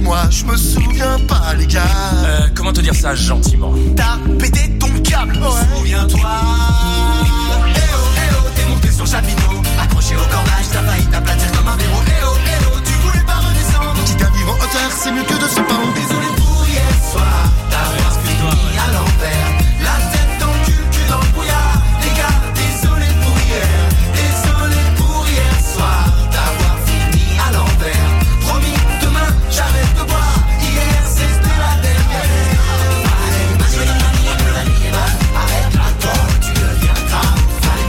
moi je me souviens pas les gars. Comment te dire ça gentiment? T'as pété ton câble, ouais. Souviens-toi. Eh oh, t'es monté sur Chapiteau, accroché au cordage, t'as failli t'aplatir comme un verrou. Eh oh, tu voulais pas redescendre. Quitte à vivre en hauteur, c'est mieux que de se pendre. Désolé pour hier soir, d'avoir fini à l'envers. La tête dans le cul dans le brouillard. Les gars, désolé pour hier. Désolé pour hier soir, d'avoir fini à l'envers. Promis, demain, j'arrête de boire. Hier, c'était la dernière. Arrête la drogue, tu deviens grave.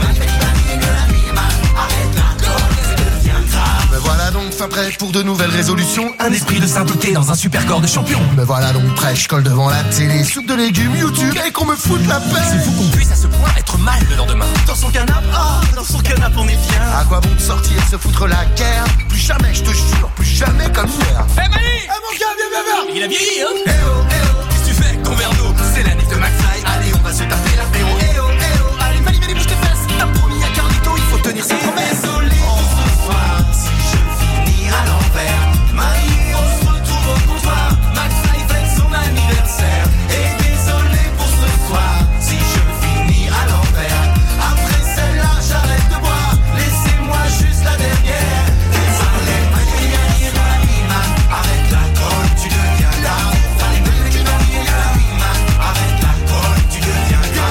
Arrête la drogue, tu deviens grave. Me voilà donc fin prêt pour de nouvelles résolutions. Un esprit de sainteté dans un super corps de champion. Me voilà donc prêt, je colle devant la télé. Soupe de légumes, YouTube, et qu'on me foute la paix. C'est fou qu'on puisse à ce point être mal le lendemain. Dans son canapé, dans son canapé on est bien. À quoi bon de sortir, se foutre la guerre? Plus jamais, je te jure, plus jamais comme hier. Eh Mani! Eh mon gars, viens. Il a vieilli, hein? Eh oh, qu'est-ce que tu fais avec ton verre d'eau? c'est la nef de McFly. Allez, on va se taper l'apéro. Eh oh, allez, Mani, bouge tes fesses. T'as promis à Carlito, il faut tenir ses promesses. Désolé pour ce soir, si je finis à l'envers. Mani, on se retrouve au comptoir. McFly fête son anniversaire. Et désolé pour ce soir, si je finis à l'envers. Après celle-là, j'arrête de boire. Laissez-moi juste la dernière. Désolé, arrête la colle, tu deviens là. Arrête la colle, tu deviens là.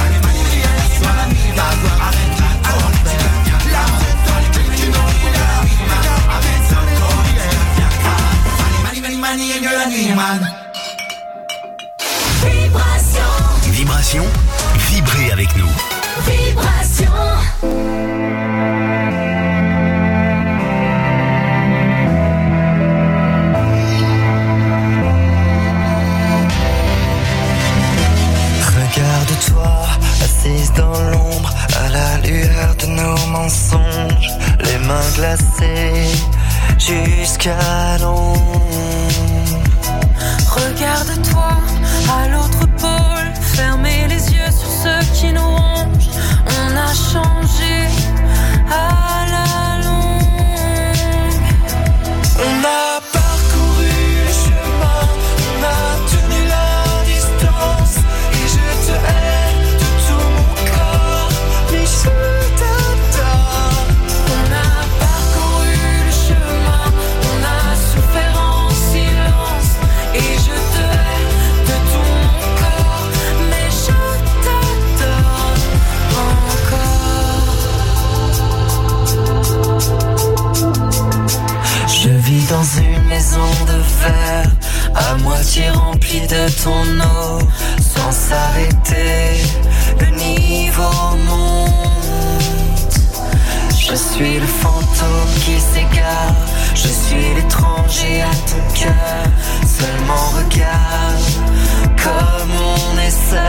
Vibration, vibrez avec nous. Vibration. Regarde-toi, assise dans l'ombre, à la lueur de nos mensonges, les mains glacées jusqu'à l'ombre. Regarde-toi à l'autre pôle, fermez les yeux sur ce qui nous ronge. On a changé à la longue. On a parcouru le chemin, on a tenu la distance, et je te hais de tout mon corps, mais je t'adore. On a parcouru le chemin, on a souffert en silence, et je te hais de tout mon corps, mais je t'adore encore. Je vis dans une maison de verre, à moitié remplie de ton eau, sans s'arrêter, le niveau monte. Je suis le fantôme qui s'égare, je suis l'étranger à ton cœur. Seulement regarde comme on est seul.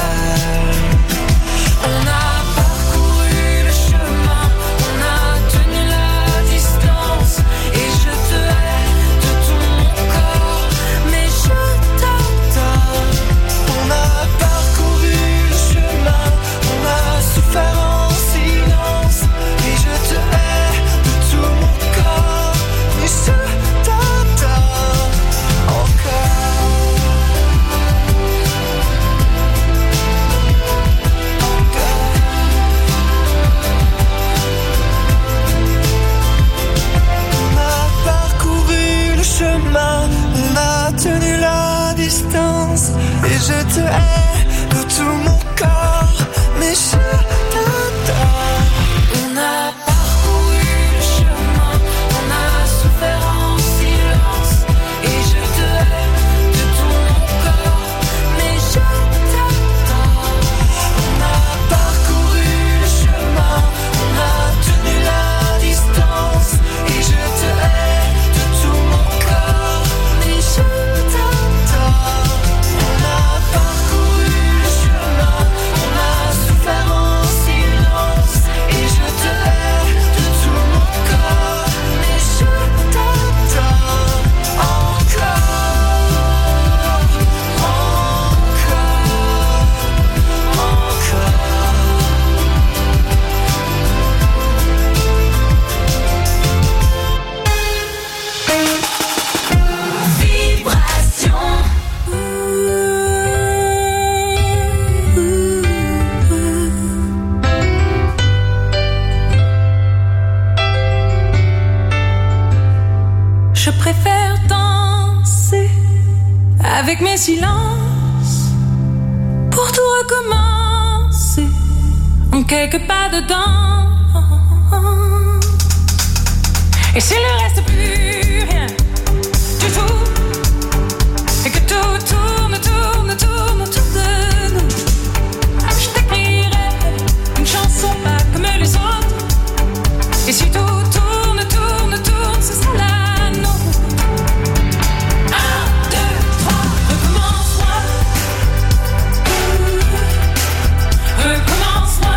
On a parcouru le chemin, on a tenu la distance, et je te hais de tout mon corps, mais je t'adore. On a parcouru le chemin, on a souffert en silence, et je te hais de tout mon corps, mais je t'adore encore. On a parcouru le chemin, on a tenu la distance, et je te hais de tout mon corps, mais je t'adore. On a parcouru le chemin, on a souffert en silence, et je te hais de tout mon corps, mais je t'adore. On a parcouru le chemin, on a tenu la distance, et je te hais de tout mon corps, mais je t'adore. On a parcouru Je préfère danser avec mes silences pour tout recommencer en quelques pas dedans. Et s'il ne reste plus rien du tout, et que tout tourne autour de nous, je t'écrirai une chanson pas comme les autres. Et si tout tourne, ce sera la nôtre. 1, 2, 3, recommence-moi. Recommence-moi.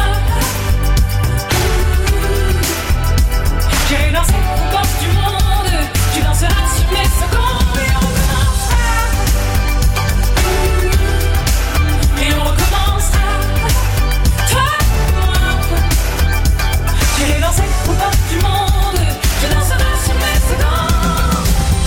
J'irai danser aux portes du monde. Tu danseras sur mes secondes. Et on recommencera. Et on recommencera. Toi et moi. J'irai danser aux portes du monde. Je danserai sur mes secondes.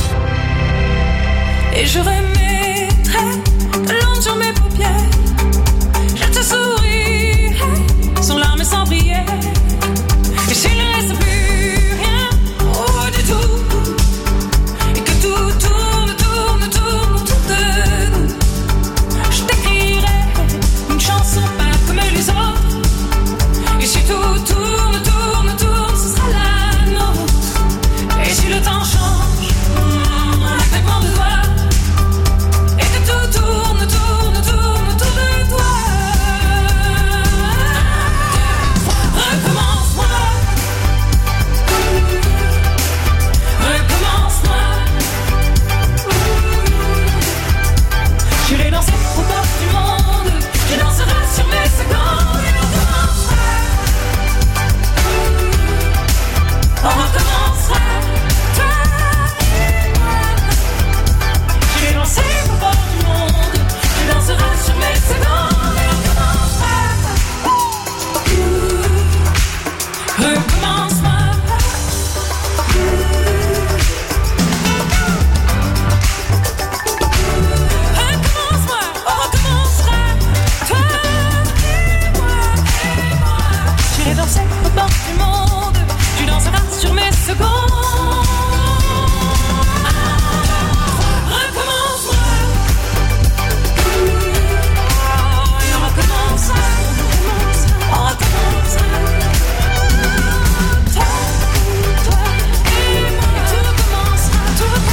Et je remettrai de l'ombre sur mes paupières. Je te sourirai sans larmes et sans prière. Et s'il ne reste plus rien, oh du tout, et que tout tourne autour de nous, je t'écrirai une chanson pas comme les autres. Et si tout tourne, ce sera la nôtre. Et si le temps change, un claquement de doigts, et que tout tourne autour de toi. Recommence-moi. Recommence-moi. J'irai danser aux portes du monde. Je danserai sur mes secondes. Et on recommencera. On recommencera. Toi et moi. J'irai danser aux portes du monde. Je danserai sur mes secondes. Et on recommencera. Recommence-moi. Recommence-moi, on recommencera. Toi et moi. J'irai danser aux portes du monde. Tu danseras sur mes secondes. Recommence-moi. Et on recommencera. On recommencera. Toi et moi. Tout recommencera. Toi et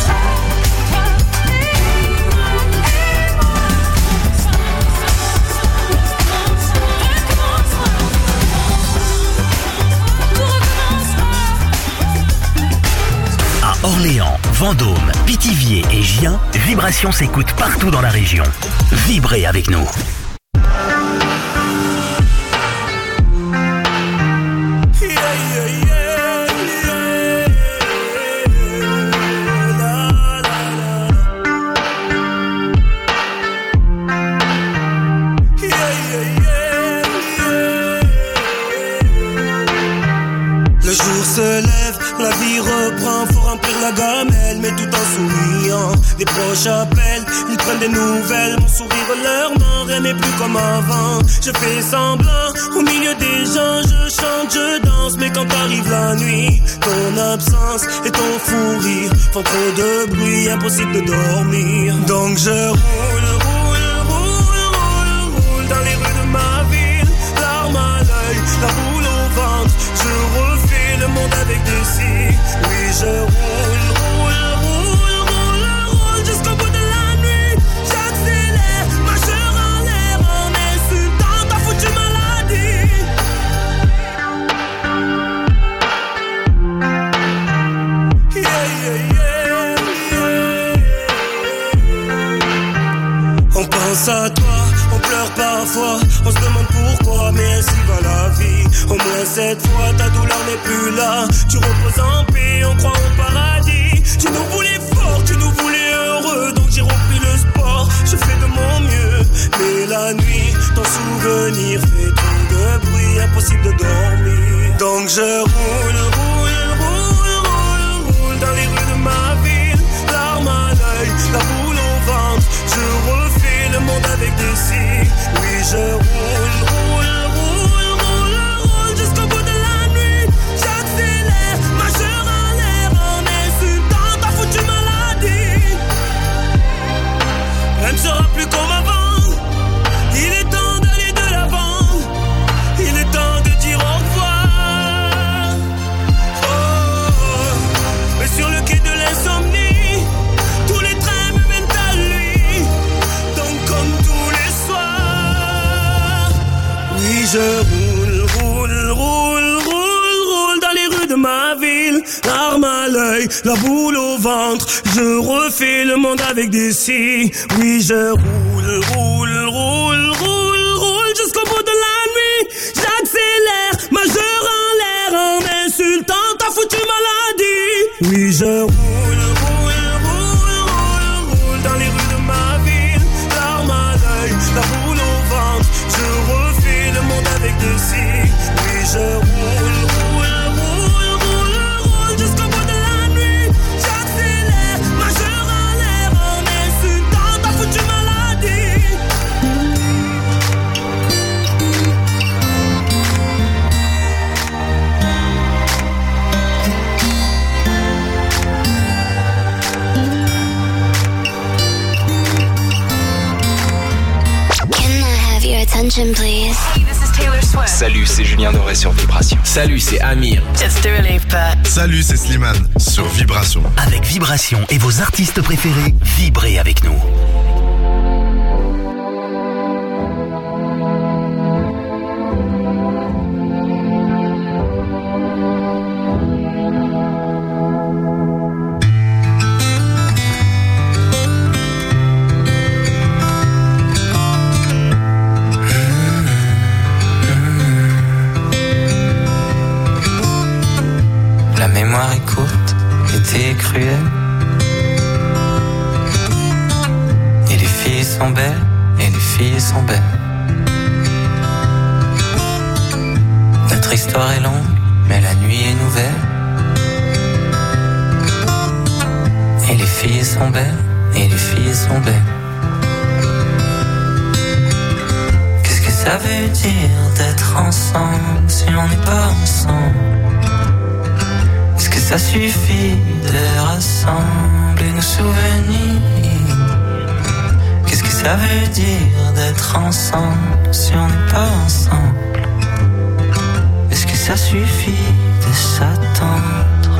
À Orléans, Vendôme, Pithiviers et Gien, Vibration s'écoute partout dans la région. Vibrez avec nous. Le jour se lève, la vie reprend, faut remplir la gamelle, mais tout en souriant. Les proches appellent, ils prennent des nouvelles, mon sourire leur ment, rien n'est plus comme avant. Je fais semblant, au milieu des gens, je chante, je danse, mais quand arrive la nuit, ton absence et ton fou rire font trop de bruit, impossible de dormir. Donc je roule dans les rues de ma ville, larmes à l'œil, la boule au ventre, je refais le monde avec des cils. Oui, je roule jusqu'au bout de la nuit. J'accélère, majeur en l'air, en insultant ta foutue maladie. On pense à toi, on pleure parfois, on se demande pourquoi, mais ainsi va la vie. Au moins cette fois, ta douleur n'est plus là. Tu reposes en paix, on croit au paradis. Tu nous voulais fort, tu nous voulais heureux, donc j'ai repris le sport, je fais de mon mieux. Mais la nuit, ton souvenir fait trop de bruit, impossible de dormir. Donc je roule dans les rues de ma ville, larmes à l'œil, la boule au ventre, je refais le monde avec des cils. Oui, je roule jusqu'au bout de la nuit. J'accélère, majeur en l'air, en insomnie. Tous les trains me mènent à lui. Donc comme tous les soirs, oui je roule dans les rues de ma ville. L'arme à l'œil, la boule au ventre. Je refais le monde avec des scies. Oui je roule jusqu'au bout de la nuit. J'accélère, majeur en l'air, en insultant ta foutue maladie. Oui je roule dans les rues de ma ville. L'arme à l'œil, la boule au ventre. Je refais le monde avec des scies. Oui je roule jusqu'au bout de la nuit. J'accélère, majeur en l'air, en insultant ta foutue maladie. Can I have your attention, please? Hey, this is Taylor Swift. Salut, c'est Julien Doré sur Vibration. Salut, c'est Amir. It's Dua Lipa. Salut, c'est Slimane sur Vibration. Avec Vibration et vos artistes préférés, vibrez avec nous. La mémoire est courte, l'été est cruel. Et les filles sont belles, et les filles sont belles. Notre histoire est longue, mais la nuit est nouvelle. Et les filles sont belles, et les filles sont belles. Qu'est-ce que ça veut dire d'être ensemble si on n'est pas ensemble? Est-ce que ça suffit de rassembler nos souvenirs? Qu'est-ce que ça veut dire d'être ensemble si on n'est pas ensemble? Est-ce que ça suffit de s'attendre?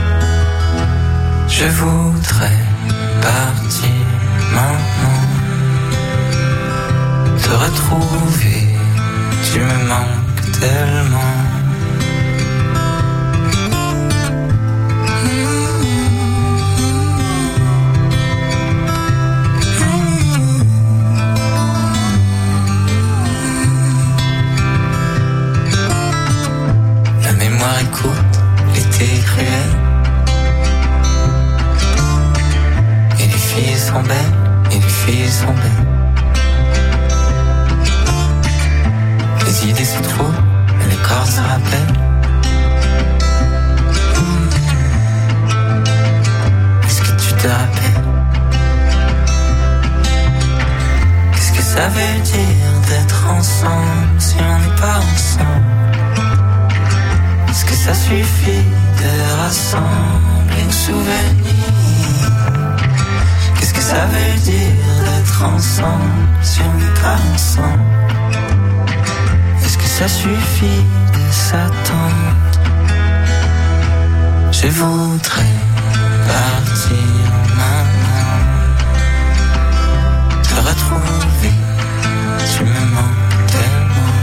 Je voudrais partir maintenant, te retrouver, tu me manques tellement. La mémoire est courte, l'été est cruel. Et les filles sont belles, et les filles sont belles. Les idées se trouvent, et les corps se rappellent. Est-ce que tu te rappelles? Qu'est-ce que ça veut dire d'être ensemble si on n'est pas ensemble? Est-ce que ça suffit de rassembler nos souvenirs? Qu'est-ce que ça veut dire d'être ensemble si on n'est pas ensemble? Est-ce que ça suffit de s'attendre? Je voudrais partir maintenant, te retrouver, tu me manques tellement.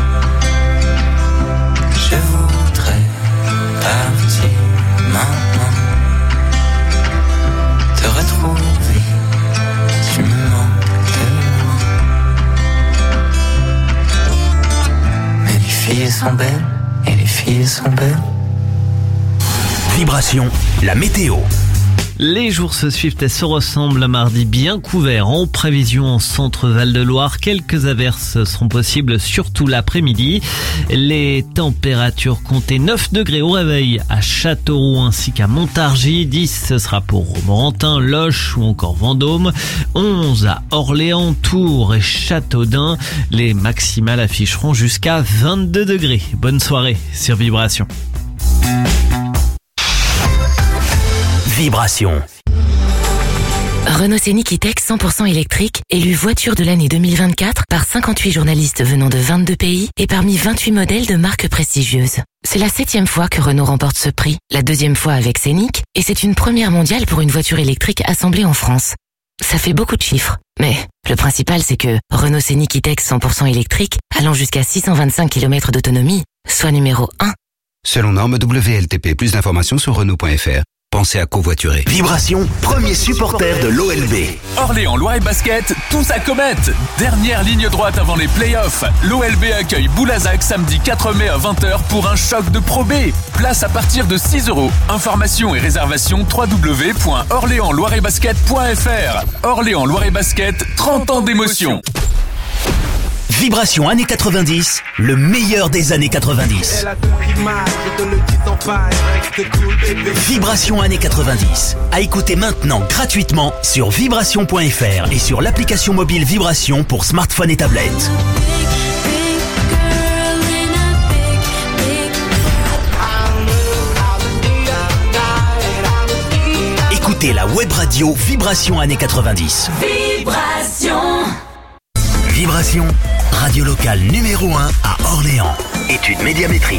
Je voudrais partir maintenant, te retrouver, tu me manques tellement. Mais les filles sont belles, et les filles sont belles. Vibration, la météo. Les jours se suivent et se ressemblent. Mardi bien couvert en prévision en centre Val-de-Loire. Quelques averses seront possibles, surtout l'après-midi. Les températures comptaient 9 degrés au réveil à Châteauroux ainsi qu'à Montargis. 10 ce sera pour Romorantin, Loches ou encore Vendôme. 11 à Orléans, Tours et Châteaudun. Les maximales afficheront jusqu'à 22 degrés. Bonne soirée sur Vibration. Vibration. Renault Scénic E-Tech 100% électrique, élu voiture de l'année 2024 par 58 journalistes venant de 22 pays et parmi 28 modèles de marques prestigieuses. C'est la 7e fois que Renault remporte ce prix, la 2e fois avec Scénic, et c'est une première mondiale pour une voiture électrique assemblée en France. Ça fait beaucoup de chiffres, mais le principal c'est que Renault Scénic E-Tech 100% électrique, allant jusqu'à 625 km d'autonomie, soit numéro 1. Selon norme WLTP, plus d'informations sur Renault.fr. Pensez à covoiturer. Vibration, premier supporter de l'OLB. Orléans Loire et Basket, tous à comète. Dernière ligne droite avant les playoffs. L'OLB accueille Boulazac samedi 4 mai à 20h pour un choc de Pro B. Place à partir de 6 €. Informations et réservations www.orléansloiretbasket.fr. Orléans Loire et Basket, 30 ans d'émotion. Vibration années 90, le meilleur des années 90. Vibration années 90, à écouter maintenant gratuitement sur vibration.fr et sur l'application mobile Vibration pour smartphone et tablette. Écoutez la web radio Vibration années 90. Vibration. Vibration, radio locale numéro 1 à Orléans. Étude médiamétrie.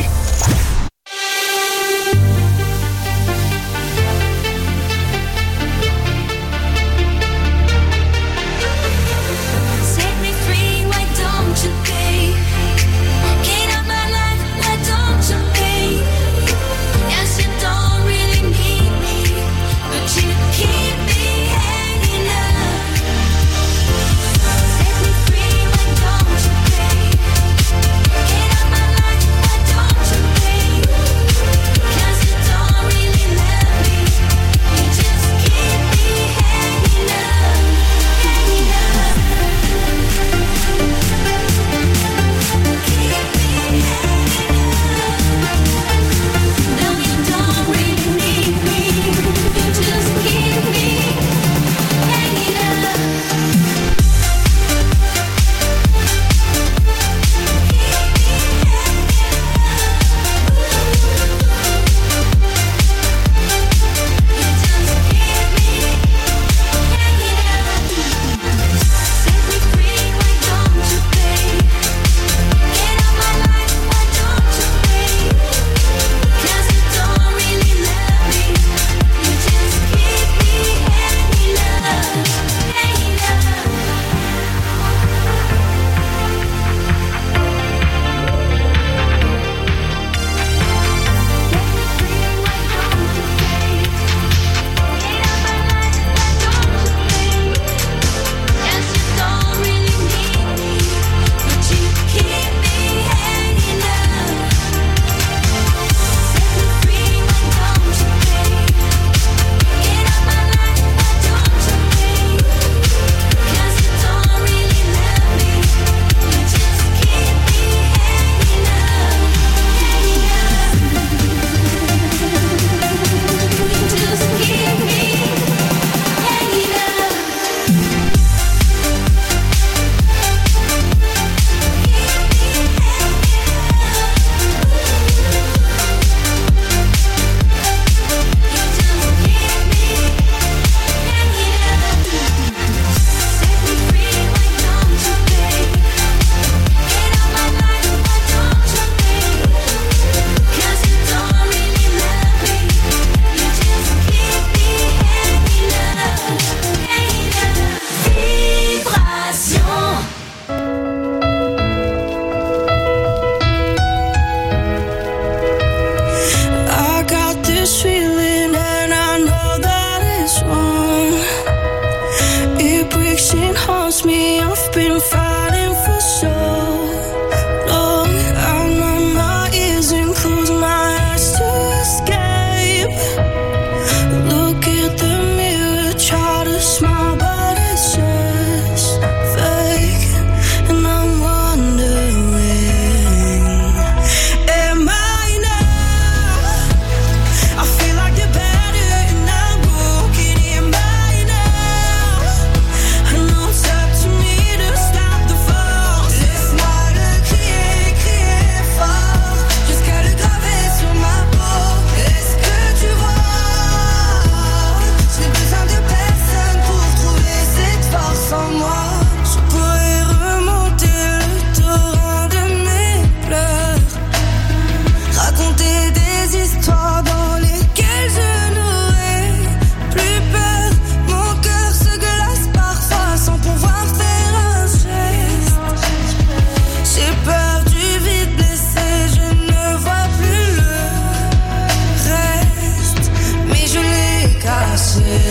Stop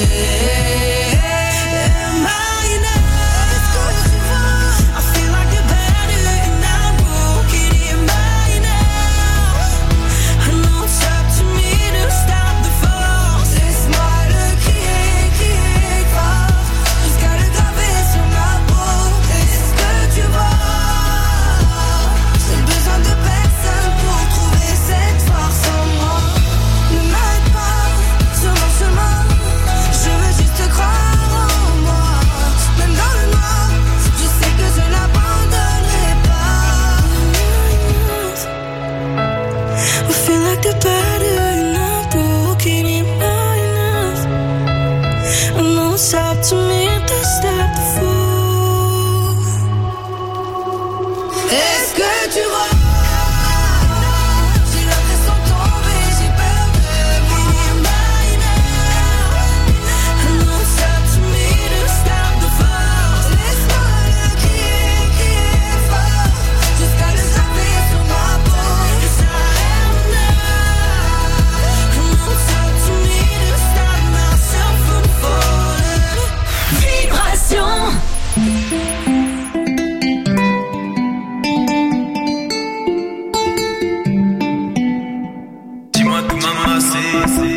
Am I enough? I feel like the better and I'm broken. Am I enough? I know it's up to me to stop the fall. C'est moi le qui est fort. Jusqu'à le graver sur ma peau. Est-ce que tu vois? J'ai besoin de personne pour trouver cette force en moi. Ne m'aide pas sur mon chemin. Je veux juste croire en moi. Même dans le noir, je sais que je n'abandonnerai pas. We feel like the better and I'm broken. Am I enough? I know it's up to me to stop the fall. Est-ce que tu vois? J'ai l'impression de tomber, j'ai peur de mourir. Am I enough? I know it's up to me to stop the fall. Laisse-moi le crier fort, jusqu'à le taper sur ma peau. Yes, I am enough. I know it's up to me to stop myself from falling. Vibration. Dis-moi tout mamacita.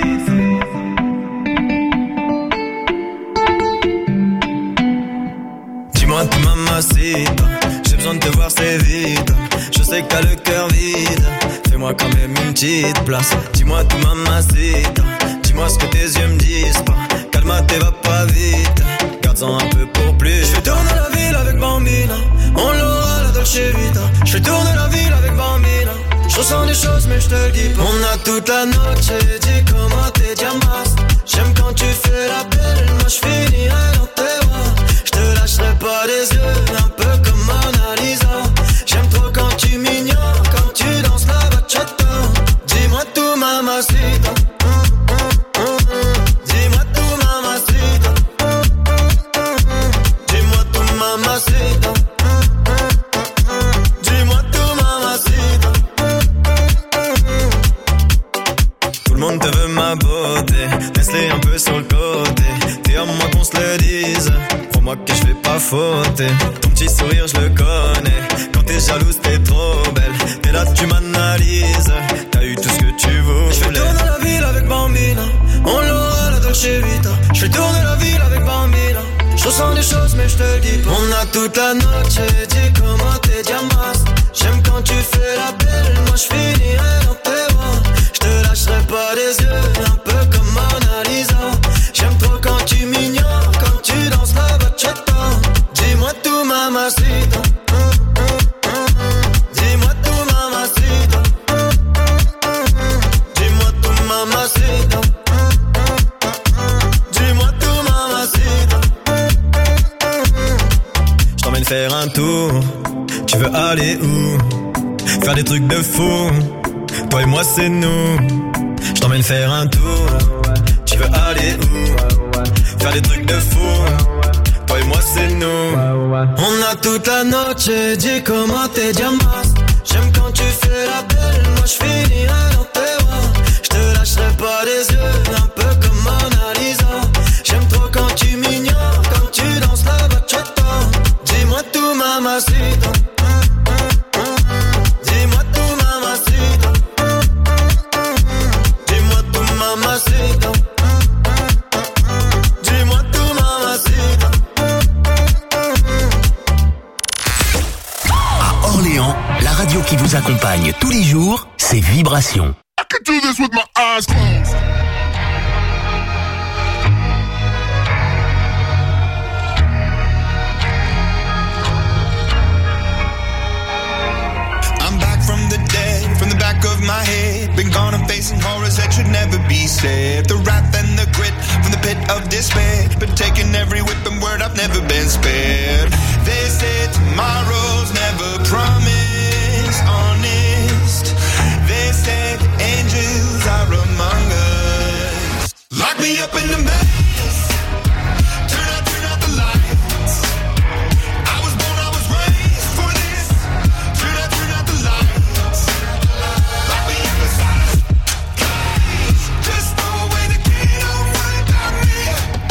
Dis-moi tout mamacita. J'ai besoin de te voir, c'est vite. Je sais que t'as le cœur vide. Fais-moi quand même une petite place. Dis-moi tout mamacita. Dis-moi ce que tes yeux me disent pas. Calme-toi, va pas vite. Garde-en un peu pour plus. Je vais tourner la ville avec Bambina. On l'aura la Dolce Vita. Je vais tourner la ville avec Bambina. Je ressens des choses mais je te le dis pas. On a toute la noche, dis comment t'es diamas. J'aime quand tu fais la belle, moi je finirai dans tes bras. Je te lâcherai pas les yeux, un peu comme Mona Lisa. J'aime trop quand tu m'ignores, quand tu danses la bachata. Dis-moi tout mamacita. Dis-moi tout mamacita. Dis-moi tout mamacita. Dis-moi tout mamacita. Tout le monde te veut ma beauté, laisse-les un peu sur le côté. T'es à moi qu'on se le dise, crois-moi que je vais pas fauter. Ton petit sourire je le connais, quand t'es jalouse t'es trop belle. T'es là tu m'analyses, t'as eu tout ce que tu voulais. Je vais tourner la ville avec Bambina, on l'aura la Dolce Vita. Je vais tourner la ville avec Bambina. Je ressens des choses mais je te le dis pas. On a toute la noche, dis comment t'es diamas. J'aime quand tu fais la belle, moi je finirai dans tes bras. Je te lâcherai pas les yeux, un peu comme Mona Lisa. J'aime trop quand tu m'ignores, quand tu danses la bachata. Dis-moi tout mamacita. Dis-moi tout mamacita. Dis-moi tout mamacita. Dis-moi tout mamacita. Je t'emmène faire un tour. Tu veux aller où? Faire des trucs de fou. Toi et moi c'est nous. Je t'emmène faire un tour. Tu veux aller où? Faire des trucs de fou. Toi et moi c'est nous. On a toute la noche, dis comment t'es diamas. J'aime quand tu fais la belle, moi je finirai dans tes bras. Je te lâcherai pas les yeux, un peu comme Mona Lisa. J'aime trop quand tu m'ignores, quand tu danses la bachata. Dis-moi tout mamacita. Dis-moi tout mamacita. Dis-moi tout mamacita. Dis-moi tout mamacita. À Orléans, la radio qui vous accompagne tous les jours, c'est Vibration. I could do this with my eyes closed. I'm back from the dead, from the back of my head. Been gone and facing horrors that should never be said. The wrath and the grit from the pit of despair. Been taking every whip and word, I've never been spared. They say tomorrow's never promised, honest. They say the angels are among us. Lock me up in the maze. Turn out the lights. I was born, I was raised for this. Turn out the lights. Lock me up inside a cage. Just throw away the key, don't worry about me.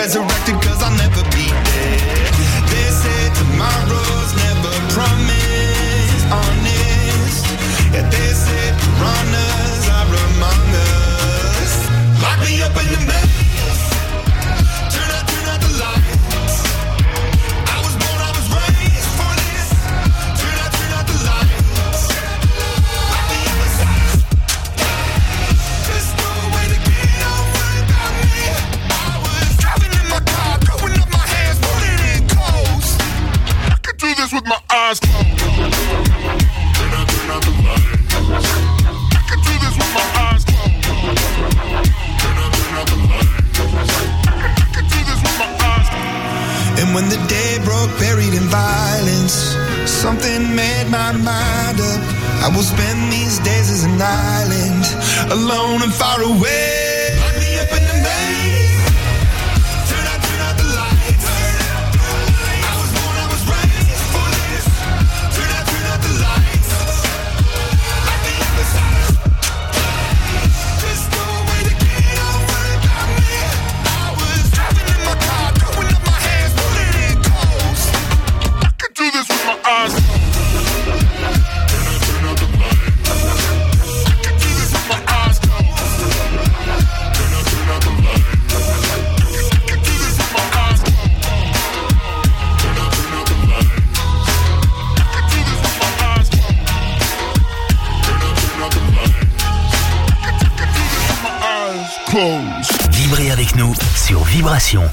resurrected cause I'll never be dead. They say tomorrow's never promised, honest. Yeah, they say piranhas are among us. Lock me up in the maze, turn out the lights. I was born, I was raised for this. Turn out the lights. Lock me up inside. Just no way to get out, worry about me. I was driving in my car, throwing up my hands, putting in coast. I could do this with my eyes closed. Turn out the lights. I could do this with my eyes closed. Turn out the lights. I could do this with my eyes closed. And when the day broke, buried in violence, something made my mind up. I will spend these days as an island, alone and far away. Lock me up in the maze. Turn out the lights. I was born, I was raised for this. Turn out the lights. Lock me up inside. There's no way to get out, worry about me. I was driving in my car, throwing up my hands, putting in coast. I could do this with my eyes closed. Turn out the lights. I could do this with my eyes closed. Turn out the lights. I could do this with my eyes closed. Turn out the lights. I could do this with my eyes closed. Turn out the lights. I could do this with my eyes closed. Vibrez avec nous sur Vibration.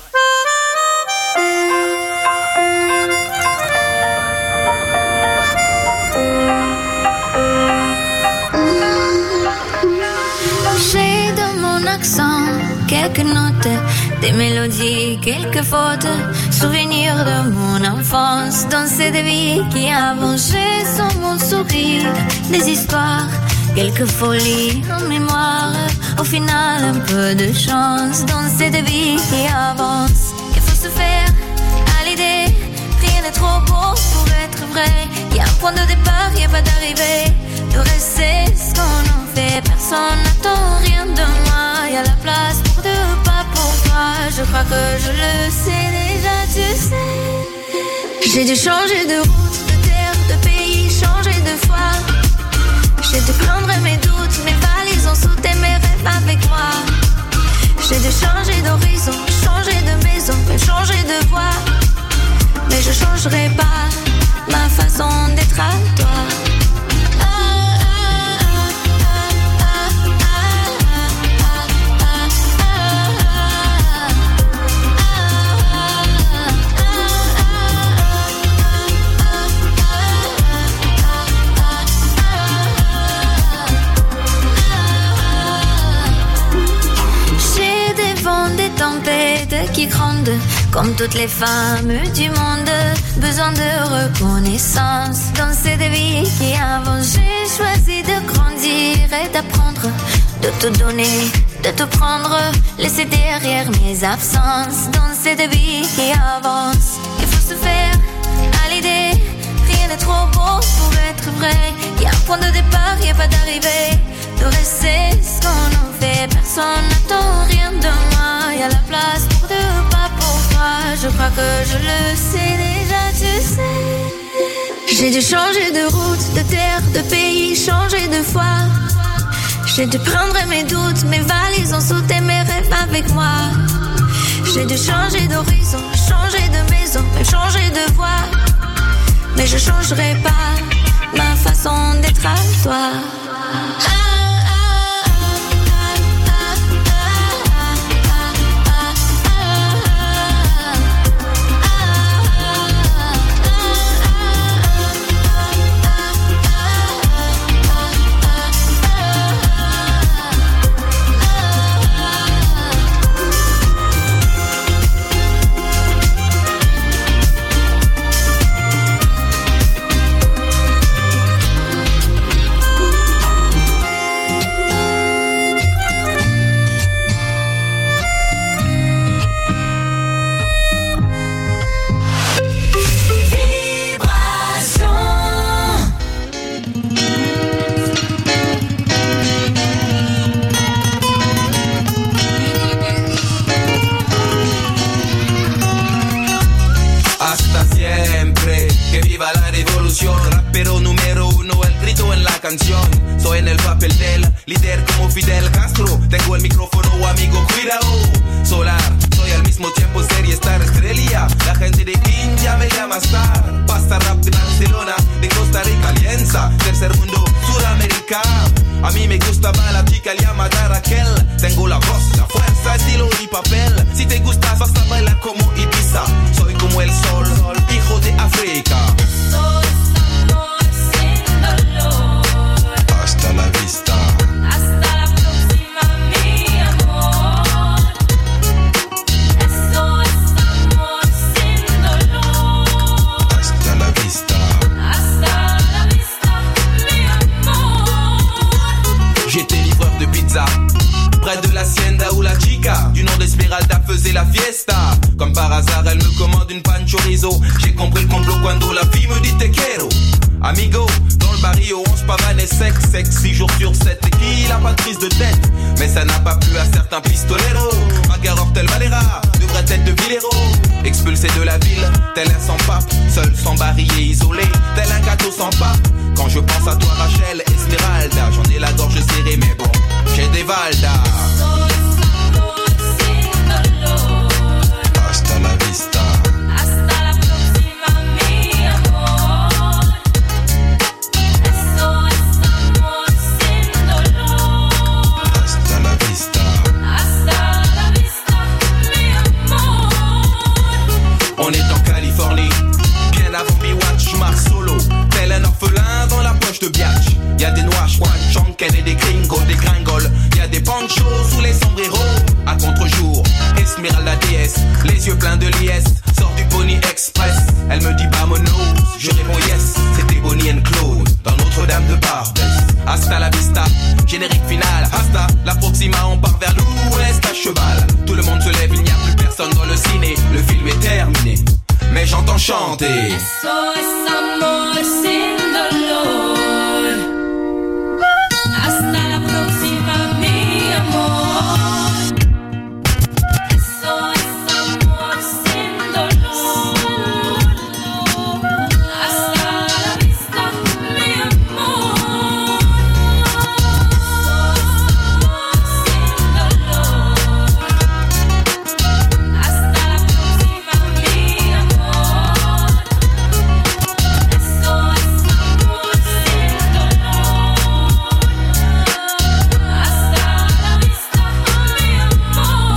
J'ai dans mon accent quelques notes, des mélodies, quelques fautes, souvenirs de mon enfance, dans cette vie qui avance. J'ai sur mon sourire des histoires, quelques folies en mémoire. Au final, un peu de chance dans cette vie qui avance. Il faut se faire à l'idée, rien n'est trop beau pour être vrai. Il y a un point de départ, il n'y a pas d'arrivée. Le reste c'est ce qu'on en fait. Personne n'attend rien de moi. Il y a la place pour deux, pas pour toi. Je crois que je le sais déjà, tu sais. J'ai dû changer de route, de terre, de pays, changer de foi. J'ai dû prendre mes doutes, mes valises ont sauté mes rêves avec moi. J'ai dû changer d'horizon, changer de maison, même changer de voix. Mais je changerai pas ma façon d'être à toi. Qui grondent comme toutes les femmes du monde, besoin de reconnaissance dans cette vie qui avance. J'ai choisi de grandir et d'apprendre, de tout donner, de tout prendre, laisser derrière mes absences dans cette vie qui avance. Il faut se faire à l'idée, rien n'est trop beau pour être vrai. Il y a un point de départ, il n'y a pas d'arrivée. Le reste c'est ce qu'on en fait. Personne n'attend rien de moi. Il y a la place pour deux, pas pour toi. Je crois que je le sais déjà, tu sais. J'ai dû changer de route, de terre, de pays, changer de foi. J'ai dû prendre mes doutes, mes valises ont sauté mes rêves avec moi. J'ai dû changer d'horizon, changer de maison, même changer de voix. Mais je changerai pas ma façon d'être à toi. canción. Soy en el papel del líder como Fidel Castro. Tengo el micrófono, amigo, cuidado. Solar, soy al mismo tiempo serie star estrella. La gente de India me llama star. Pasta rap de Barcelona, de Costa Rica, Alianza. Tercer mundo, Sudamérica. A mí me gustaba la chica llamada Raquel. Tengo la voz, la fuerza, estilo y papel. Si te gusta, vas a bailar como Ibiza. Soy como el sol, hijo de África. Eso es amor sin dolor. Hasta la vista. Hasta la próxima, mi amor. Eso es amor sin dolor. Hasta la vista. Hasta la vista, mi amor. J'étais livreur de pizza près de l'hacienda où la chica du nom d'Esmeralda faisait la fiesta. Comme par hasard, elle me commande une pan chorizo. J'ai compris le complot quand la fille me dit te quiero. Amigo, dans le barrio, on se pavane et sexe. 6 jours sur 7, qui n'a pas de prise de tête. Mais ça n'a pas plu à certains pistoleros. Macarov tel Valera, devrait être de Villero. Expulsé de la ville, tel un sans pape. Seul, sans baril et isolé, tel un gâteau sans pape. Quand je pense à toi Rachel, Esmeralda, j'en ai la gorge serrée mais bon, j'ai des Valdas. Hasta la vista. Hasta la próxima, mi amor. Eso es amor sin dolor. Hasta la vista. Hasta la vista, mi amor. On est en Californie, bien avant Bewatch, je marche solo, tel un orphelin dans la poche de Biatch. Y'a des noix, Chanken et des gringos, des gringoles. Y'a des panchos sous les sombreros. À contre-jour, Esmeralda déesse, les yeux pleins de liesse, sort du Pony Express. Elle me dit vamonos, je réponds yes. C'était Bonnie and Claude dans Notre-Dame de Barbès. Hasta la vista, générique final. Hasta la proxima, on part vers l'ouest à cheval. Tout le monde se lève, il n'y a plus personne dans le ciné. Le film est terminé, mais j'entends chanter. Eso es amor sin dolor. Hasta la próxima, mi amor. Eso es amor sin dolor. Hasta la vista, mi amor. Hasta la próxima, mi amor. Eso es amor sin dolor. Hasta la vista, mi amor.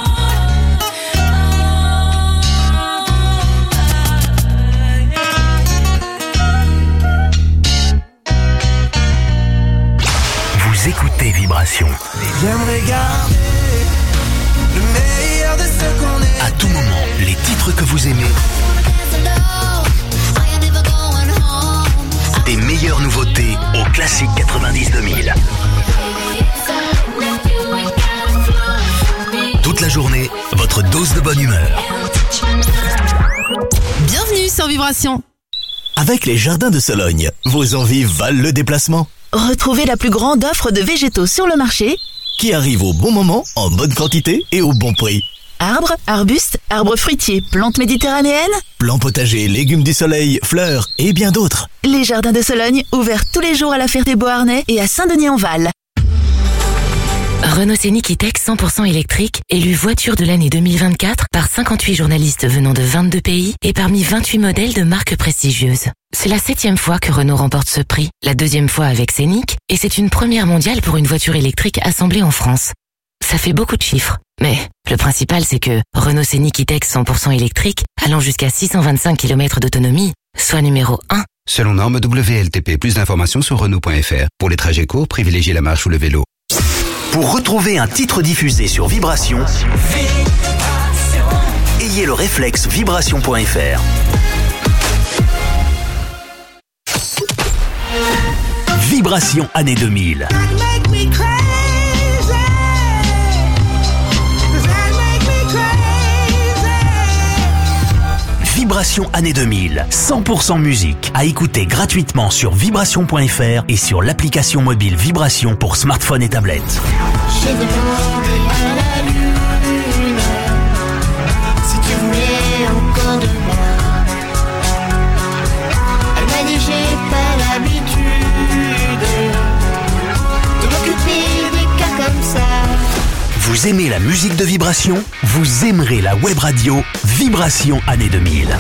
Vous écoutez Vibration. J'aimerais garder le meilleur de ce qu'on est. À tout moment, les titres que vous aimez. Des meilleures nouveautés au classique 90-2000. Toute la journée, votre dose de bonne humeur. Bienvenue sur Vibration. Avec les Jardins de Sologne, vos envies valent le déplacement. Retrouvez la plus grande offre de végétaux sur le marché, Qui arrive au bon moment, en bonne quantité et au bon prix. arbres, arbustes, arbres fruitiers, plantes méditerranéennes. Plants potagers, légumes du soleil, fleurs et bien d'autres. Les Jardins de Sologne, ouverts tous les jours à la Ferté-Beauharnais et à Saint-Denis-en-Val. Renault Scénic E-Tech 100% électrique, élu voiture de l'année 2024 par 58 journalistes venant de 22 pays et parmi 28 modèles de marques prestigieuses. C'est la 7e fois que Renault remporte ce prix, la 2e fois avec Scénic, et c'est une première mondiale pour une voiture électrique assemblée en France. Ça fait beaucoup de chiffres, mais le principal c'est que Renault Scénic E-Tech 100% électrique, allant jusqu'à 625 km d'autonomie, soit numéro 1. Selon norme WLTP, plus d'informations sur Renault.fr. Pour les trajets courts, privilégiez la marche ou le vélo. Pour retrouver un titre diffusé sur Vibration, ayez le réflexe vibration.fr. Vibration année 2000. Vibration année 2000, 100% musique, à écouter gratuitement sur vibration.fr et sur l'application mobile Vibration pour smartphone et tablette. J'ai demandé à la lune si tu voulais encore de moi. Elle m'a dit j'ai pas l'habitude Vous aimez la musique de Vibration ? Vous aimerez la web radio Vibration année 2000.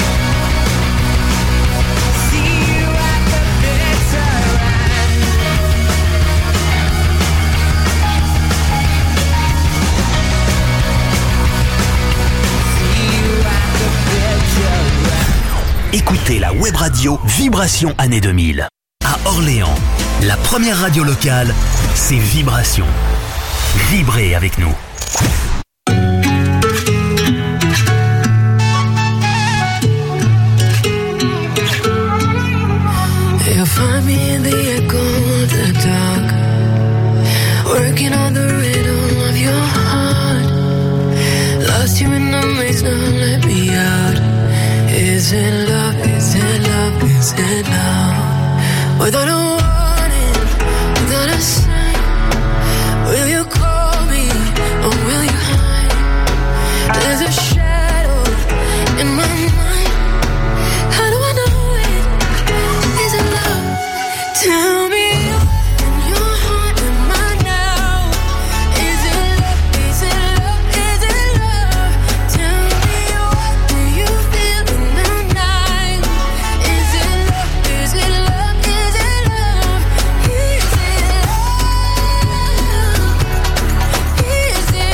Écoutez la web radio Vibration année 2000. À Orléans, la première radio locale, c'est Vibration. Vibrez avec nous. You'll find me in the echo of the dark, working on the rhythm of your heart. Lost you in the maze, now let me out. Is it love, is it love, is it love? Without a warning, without a sign, will you call me or will you hide? There's a shadow in my mind. How do I know it? Is it love? Tell me in your heart, am I now? Is it love? Is it love? Is it love? Tell me what do you feel in the night? Is it love? Is it love? Is it love? Is it love? Is it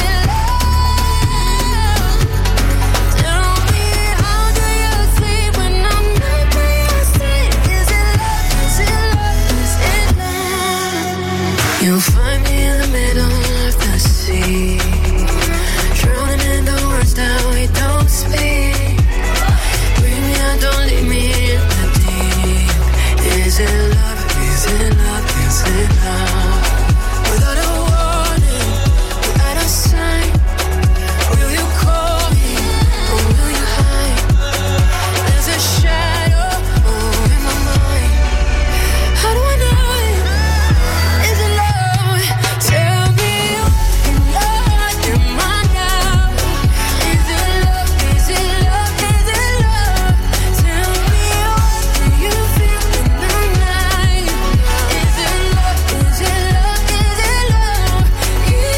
love? Tell me how do you sleep when I'm not by your side? Is it love? Is it love? Is it love? You'll find me in the middle of the sea, drowning in the words that we don't speak. Bring me out, don't leave me in the deep. Is it love? Is it love? Is it love? Without a warning, without a sign, will you call me or will you hide? There's a shadow in my mind. How do I know it? Is it love? Tell me in your heart, am I now? Is it love? Is it love? Is it love? Tell me what do you feel in the night? Is it love? Is it love? Is it love? Is it love? Is it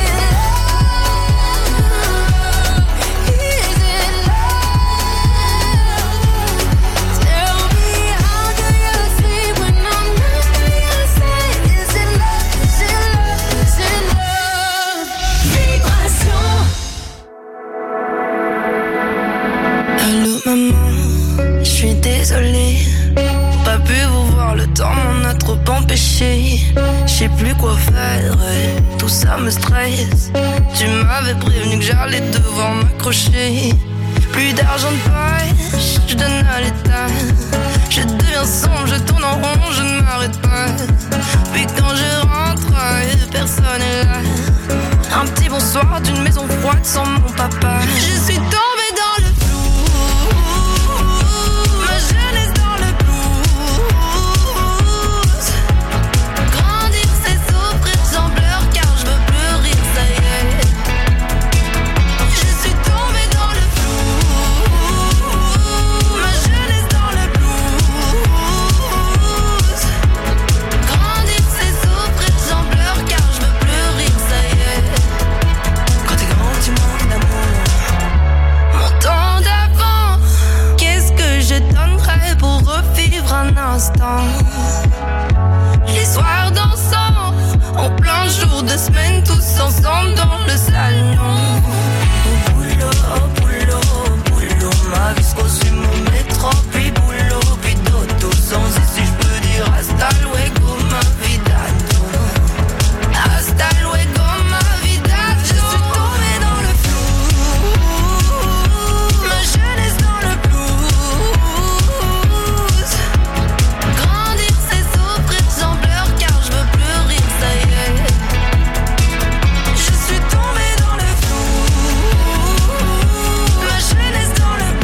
love? Tell me how do you sleep when I'm not by your side? Is it love? Is it love? Is it love? Vibration. Allô maman, je suis désolée, pas pu vous voir, le temps m'en a trop empêché. Je sais plus quoi faire, tout ça me stresse. Tu m'avais prévenu que j'allais devoir m'accrocher. Plus d'argent de poche, je donne à l'État. Je deviens sombre, je tourne en rond, je ne m'arrête pas. Puis quand je rentre, personne est là. Un petit bonsoir d'une maison froide sans mon papa. Je suis tombée dans le flou, ma jeunesse dans le blues. Grandir c'est souffrir, j'en pleure car je veux plus rire, ça y est. Je suis tombée dans le flou, ma jeunesse dans le blues. Grandir c'est souffrir, j'en pleure car je veux plus rire, ça y est. Quand t'es grand tu manques d'amour. Mon temps d'avant, qu'est-ce que je donnerais pour revivre un instant? Les soirs dansants, en plein jour de semaine, tous ensemble dans le salon. Au boulot, ma vie se consume au métro, puis boulot, puis dodo, sans et si je peux dire hasta luego, ma vida. Hasta luego, ma vida. Je suis tombée dans le flou, ma jeunesse dans le blues. Grandir c'est souffrir, j'en pleure car je veux plus rire, ça y est. Je suis tombée dans le flou, ma jeunesse dans le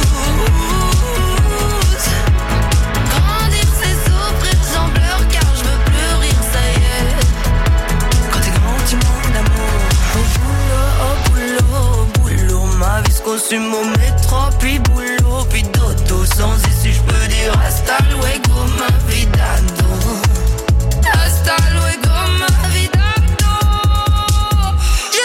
blues. Grandir c'est souffrir, j'en pleure car je veux plus rire, ça y est. Quand t'es grand tu manques d'amour. Au boulot, ma vie se consume au métro, puis boulot, puis dodo, sans issue, je peux dire hasta luego, ma vida. Hasta luego, ma vida. Je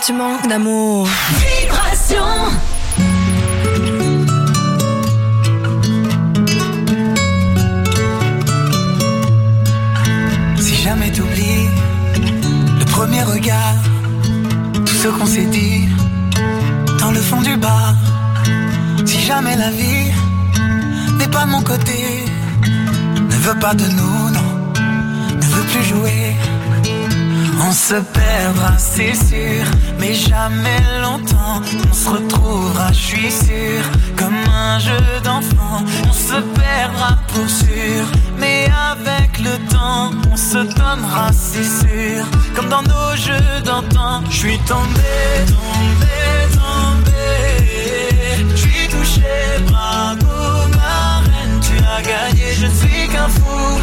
tu manques d'amour. Vibration. Si jamais t'oublies le premier regard, tout ce qu'on s'est dit dans le fond du bar. Si jamais la vie n'est pas de mon côté, ne veut pas de nous, non, ne veut plus jouer. On se perdra, c'est sûr, mais jamais longtemps. On se retrouvera, je suis sûr, comme un jeu d'enfant. On se perdra pour sûr, mais avec le temps, on se donnera, c'est sûr, comme dans nos jeux d'antan. Je suis tombé, tombé, tombé. Je suis touché, bravo ma reine, tu as gagné. Je ne suis qu'un fou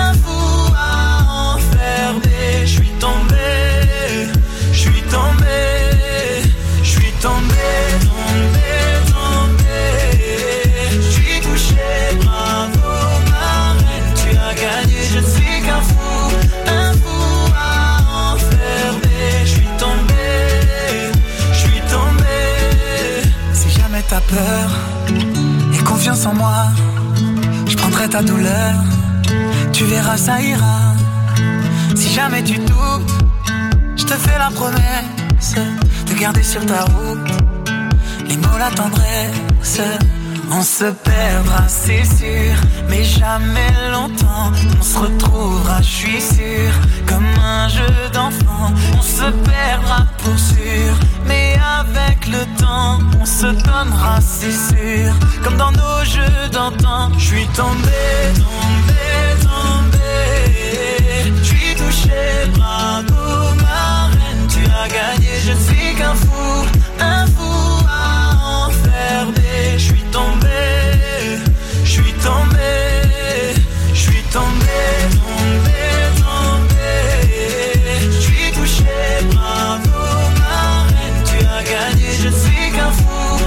à enfermer. Je suis tombé, je suis tombé, je suis tombé, tombé, tombé. Je suis touché, bravo ma reine, tu as gagné. Je ne suis qu'un fou à enfermer. Je suis tombé, je suis tombé. Si jamais t'as peur et confiance en moi, je prendrai ta douleur, tu verras ça ira. Si jamais tu doutes, je te fais la promesse de garder sur ta route les mots, la tendresse. On se perdra, c'est sûr, mais jamais longtemps. On se retrouvera, je suis sûr, comme un jeu d'enfant. On se perdra pour sûr, mais avec le temps, on se donnera, c'est sûr, comme dans nos jeux d'antan. Je suis tombé, tombé, tombé. Je suis touché, bravo ma reine, tu as gagné. Je ne suis qu'un fou à enfermer. Je suis tombé, je suis tombé, je suis tombé, tombé, tombé. Je suis touché, bravo ma reine, tu as gagné. Je ne suis qu'un fou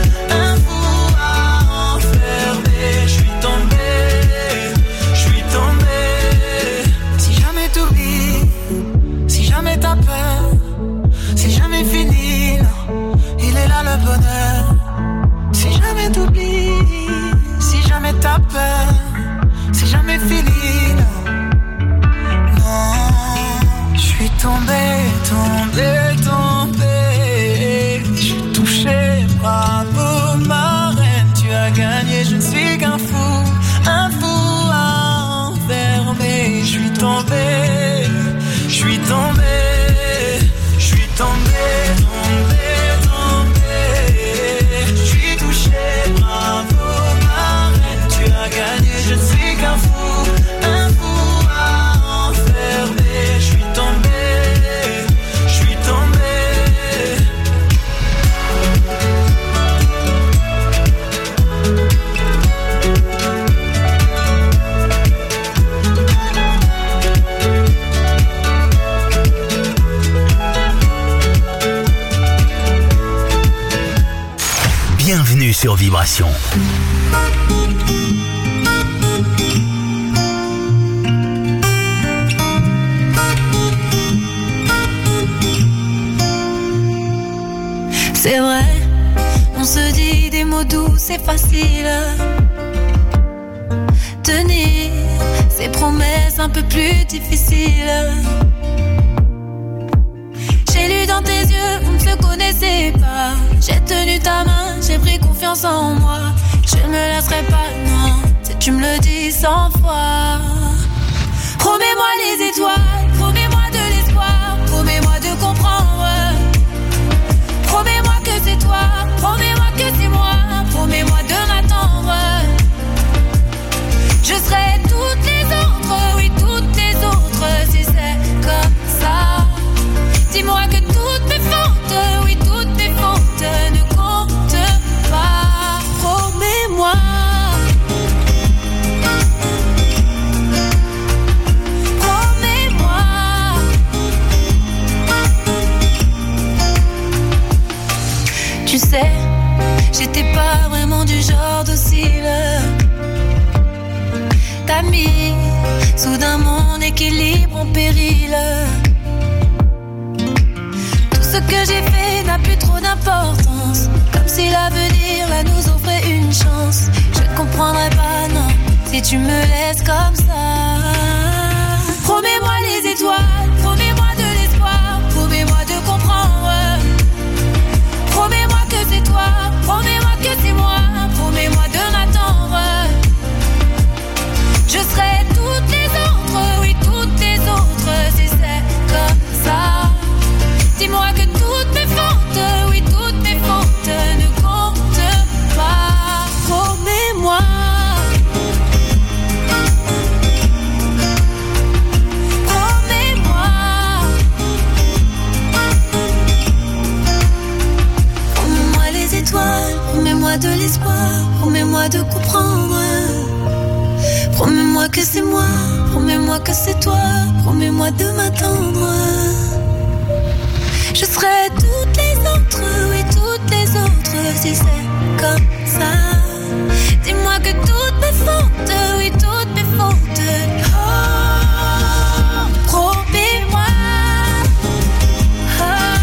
à enfermer. Je suis tombé, je suis tombé. Si jamais t'oublies, si jamais t'as peur, si jamais fini, non, il est là le bonheur. Si jamais t'oublies, si jamais t'as peur, si jamais fini, non, je suis tombé, tombé, tombé. Je suis touché, bravo ma reine, tu as gagné. Je ne suis qu'un fou à enfermer. Je suis tombé, je suis tombé, je suis tombé, tombé, tombé. Je suis touché, bravo ma reine, tu as gagné. Je ne suis qu'un fou à enfermer. Je suis tombé, je suis tombé. Bienvenue sur Vibration. C'est vrai, on se dit des mots doux, c'est facile. Tenir ses promesses un peu plus difficiles. J'ai lu dans tes yeux, vous ne se connaissez pas. J'ai tenu ta main, j'ai pris confiance en moi. Je ne me laisserai pas, non, si tu me le dis 100 fois. Promets-moi les étoiles, promets-moi de l'espoir, promets-moi de comprendre. Promets-moi que c'est toi, promets-moi que c'est moi, promets-moi de m'attendre. Je serai toutes les autres, oui toutes les autres, si c'est comme ça. Dis-moi que toutes mes fautes, oui toutes mes fautes ne comptent pas. Promets-moi. Promets-moi. Tu sais, j'étais pas vraiment du genre docile. T'as mis soudain mon équilibre en péril. ce que j'ai fait n'a plus trop d'importance. Comme si l'avenir là nous offrait une chance. Je ne comprendrais pas, non, si tu me laisses comme ça. Promets-moi les étoiles, promets-moi de l'espoir, promets-moi de comprendre. Promets-moi que c'est toi, promets-moi que c'est moi, promets-moi de m'attendre. Je serai toutes les autres, oui toutes les autres, si c'est comme ça. Dis-moi que toutes mes fautes, oui toutes mes fautes ne comptent pas. Promets-moi. Promets-moi. Promets-moi les étoiles, promets-moi de l'espoir, promets-moi de comprendre. Promets-moi que c'est moi, promets-moi que c'est toi, promets-moi de m'attendre. Je serai toutes les autres, oui toutes les autres, si c'est comme ça. Dis-moi que toutes mes fautes, oui toutes mes fautes. Oh, promets-moi. Oh,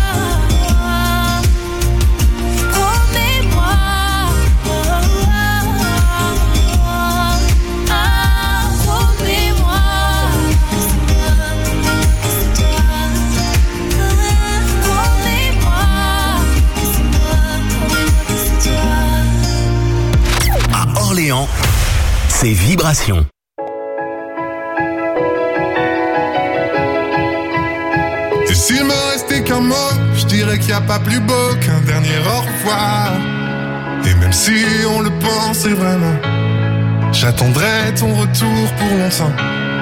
promets-moi. Oh, promets-moi. À Orléans, c'est Vibration. Et s'il me restait qu'un mot, je dirais qu'il n'y a pas plus beau qu'un dernier au revoir. Et même si on le pensait vraiment, j'attendrai ton retour pour longtemps.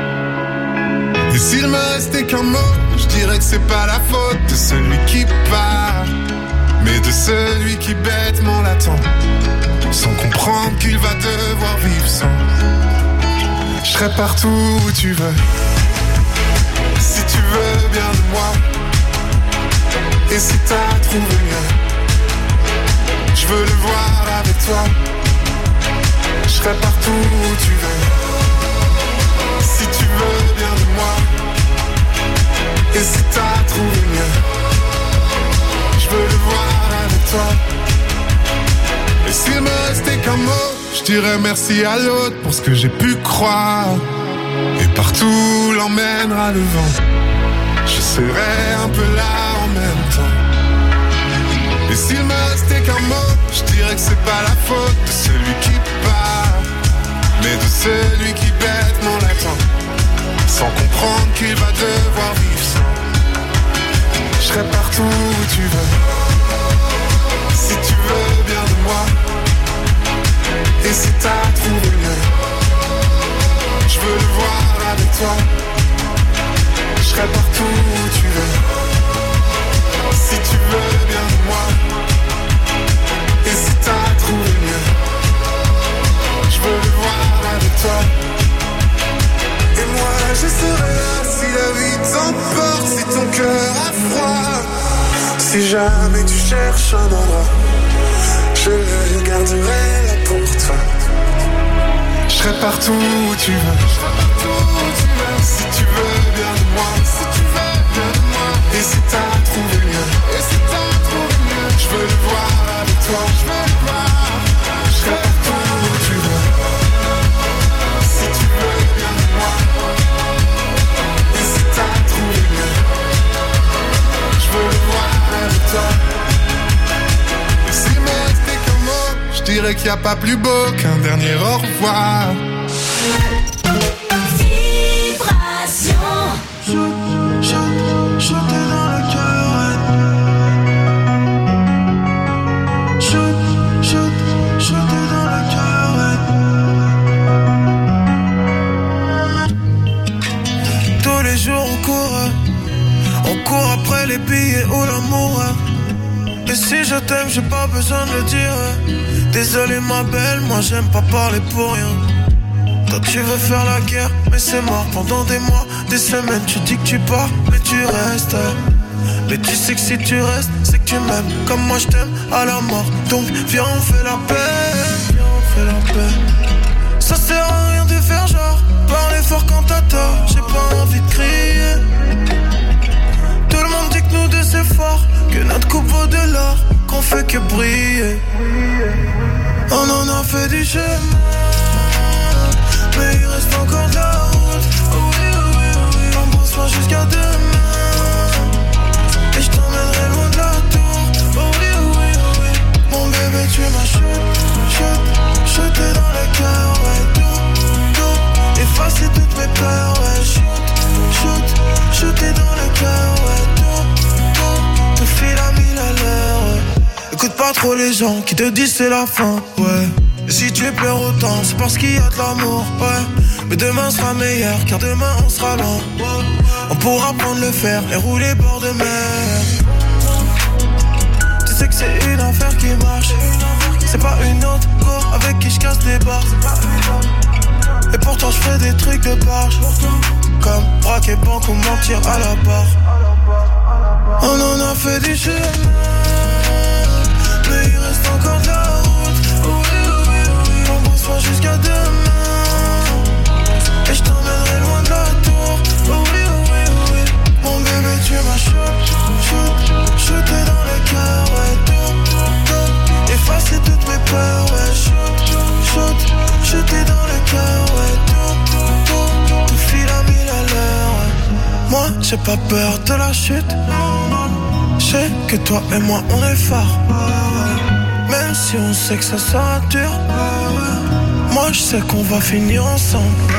Et s'il me restait qu'un mot, je dirais que c'est pas la faute de celui qui part, mais de celui qui bêtement l'attend, sans comprendre qu'il va devoir vivre sans. Je serai partout où tu veux, si tu veux bien de moi. Et si t'as trouvé mieux, je veux le voir avec toi. Je serai partout où tu veux, si tu veux bien de moi. Et si t'as trouvé mieux, je veux le voir avec toi. Et s'il me restait qu'un mot, je dirais merci à l'autre pour ce que j'ai pu croire. Et partout l'emmènera le vent, je serai un peu là en même temps. Et s'il me restait qu'un mot, je dirais que c'est pas la faute de celui qui part, mais de celui qui bêtement l'attend, sans comprendre qu'il va devoir vivre sans. Je serai partout où tu veux, si tu veux bien de moi. Et si t'as trouvé mieux, je veux le voir avec toi. Je serai partout où tu veux, si tu veux bien de moi. Et si t'as trouvé mieux, je veux le voir avec toi. Et moi je serai là si la vie t'emporte, si ton cœur a froid. Si jamais tu cherches un endroit, je le garderai là pour toi. Je serai partout où tu veux, si tu veux bien de moi. Et si t'as trouvé mieux, je veux le voir avec toi. Je serai partout où tu veux, si tu veux bien de moi. Et si t'as trouvé mieux, je veux le voir avec toi. Et s'il me restait qu'un mot, je dirais qu'il n'y a pas plus beau qu'un dernier au revoir. Vibration. Shoot dans le cœur. Shoot dans le cœur. Tous les jours on court après les billets ou l'amour. Et si je t'aime, j'ai pas besoin de le dire. Désolé ma belle, moi j'aime pas parler pour rien. Toi tu veux faire la guerre, mais c'est mort. Pendant des mois, des semaines, tu dis que tu pars, mais tu restes. Mais tu sais que si tu restes, c'est que tu m'aimes comme moi je t'aime à la mort. Donc viens on fait la paix, viens on fait la paix. Ça sert à rien de faire genre parler fort quand t'as tort, j'ai pas envie de crier. Tout le monde dit que nous deux c'est fort, que notre coupe vaut de l'or, qu'on fait que briller. On en a fait du chemin, mais il reste encore de la route. Oh oui, oh oui, oh oui. Embrasse-moi jusqu'à demain, et je t'emmènerai loin de la tour. Oh oui, oh oui, oh oui. Mon bébé, tu es ma chute dans le cœur, ouais, tout. Effacer toutes mes peurs, ouais, shooter dans le cœur, ouais, tout file à 1000 à l'heure, ouais. Écoute pas trop les gens qui te disent c'est la fin, ouais. Et si tu pleures autant, c'est parce qu'il y a de l'amour, ouais. Mais demain sera meilleur, car demain on sera lent, ouais. On pourra prendre le fer et rouler bord de mer. Tu sais que c'est une affaire qui marche, c'est pas une autre go avec qui je casse des barres. Et pourtant je fais des trucs de barge, comme braquer banque ou mentir à la barre. On en a fait du chemin, mais il reste encore de la route. Oh oui, oh oui, oh oui. Embrasse-moi jusqu'à demain, et je t'emmènerai loin de la tour. Oh oui, oh oui, oh oui. Mon bébé, tu es ma shooter dans le cœur, ouais, tout. Effacer toutes mes peurs, ouais, shooter dans le cœur, ouais, tout file à 1000 à l'heure, ouais. Moi, j'ai pas peur de la chute. Je sais que toi et moi, on est forts, même si on sait que ça sera dur. Moi, je sais qu'on va finir ensemble.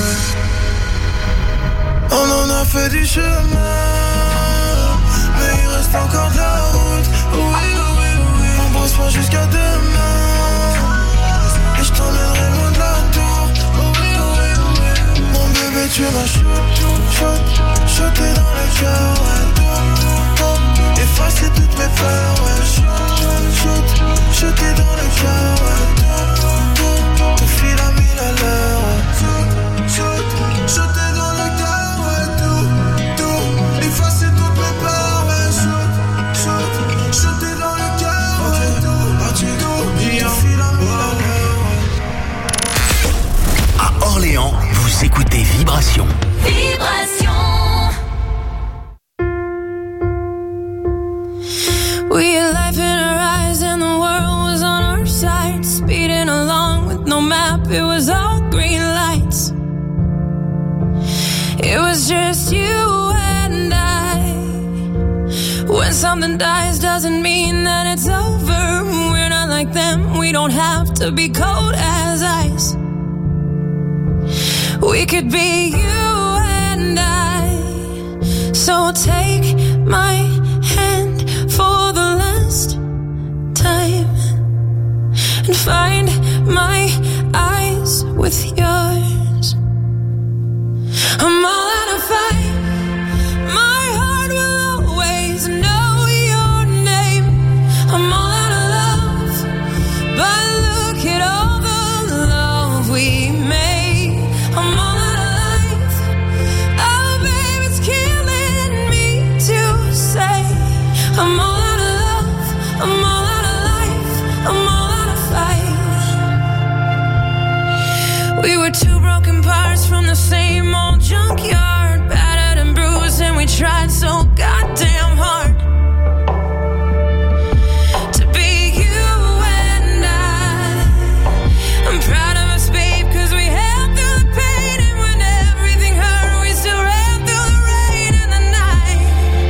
On en a fait du chemin, mais il reste encore de la route. Oh oui, oh oui, oh oui. Embrasse-moi jusqu'à demain, et je t'emmènerai loin de la tour. Oh oui, oh oui, oh oui. Mon bébé, tu es ma shooter dans le cœur, ouais, tout. Effacer toutes mes peurs, ouais, shooter dans le cœur, ouais, tout file à 1000 à l'heure, ouais. Shooter dans le cœur, ouais, tout. Effacer toutes mes peurs, ouais, shooter dans le cœur, ouais, tout file à 1000 à l'heure, ouais. À Orléans, vous écoutez Vibration. We had life in our eyes and the world was on our side. Speeding along with no map, it was all green lights. It was just you and I. When something dies doesn't mean that it's over. We're not like them, we don't have to be cold as ice. We could be you and I. So take my hand for the last time and find my eyes with yours. I'm all out of fight. My heart will always know your name. I'm all out of love, but look at all the love we made. I'm all out of life. Oh, babe, it's killing me to say. I'm all out of love. I'm all out of life. I'm all out of fight. We were two broken parts from the same old junkyard, battered and bruised, and we tried so goddamn hard to be you and I. I'm proud of us, babe, 'cause we held through the pain, and when everything hurt, we still ran through the rain and the night.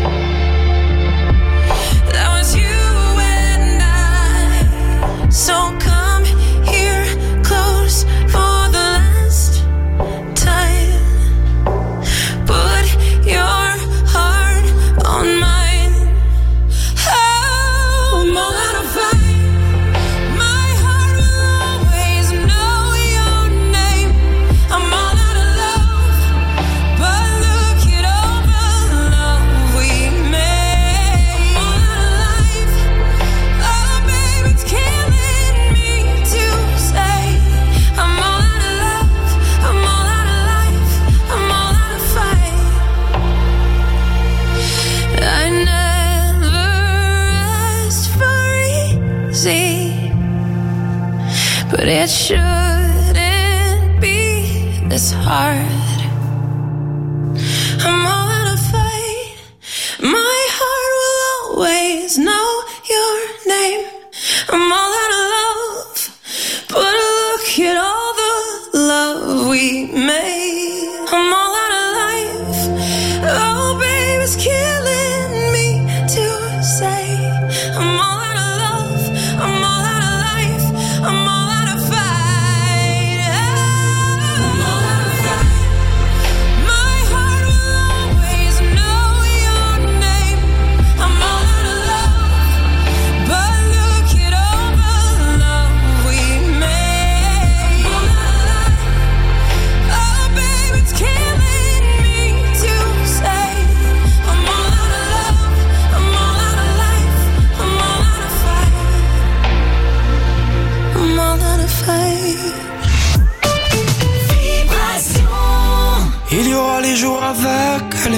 That was you and I. So come here close for the last time. Put your heart on mine. Oh, I'm all out of fight. My heart will always know your name. I'm all out of love, but look at all the love we made. I'm all out of life. Oh, babe, it's killing me to say. I'm all out of love. I'm all out of life. I'm all out of fight. I never asked for easy, but it shouldn't be this hard. I'm all out of fight. My heart will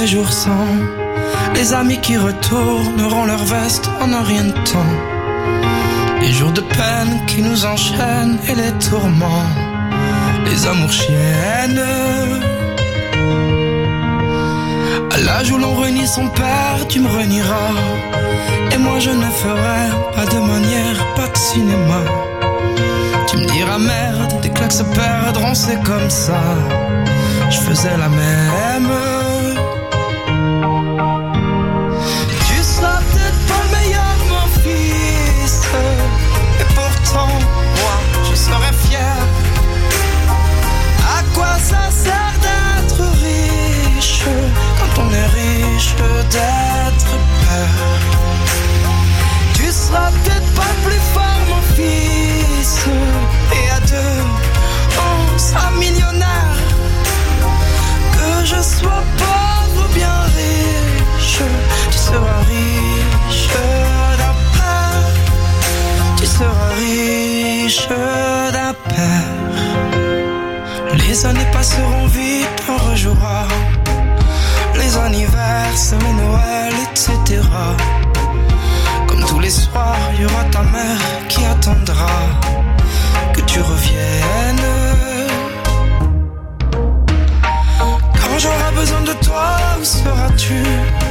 les jours sans. Les amis qui retourneront leur veste en un rien de temps. Les jours de peine qui nous enchaînent et les tourments. Les amours chiennes. À l'âge où l'on renie son père, tu me renieras. Et moi je ne ferai pas de manière, pas de cinéma. Tu me diras merde, des claques se perdront, c'est comme ça. Je faisais la même. Tu seras peut-être pas le meilleur, mon fils. Et pourtant, moi, je serais fier. À quoi ça sert d'être riche quand on est riche d'être père? Tu seras peut-être pas plus fort, mon fils. Et à deux, on sera millionnaire. Que je sois pauvre ou bien riche, tu seras riche d'un père. Tu seras riche d'un père. Les années passeront vite, on rejouera les anniversaires, les Noëls, etc. Comme tous les soirs, il y aura ta mère qui attendra que tu reviennes. Quand j'aurai besoin de toi, où seras-tu?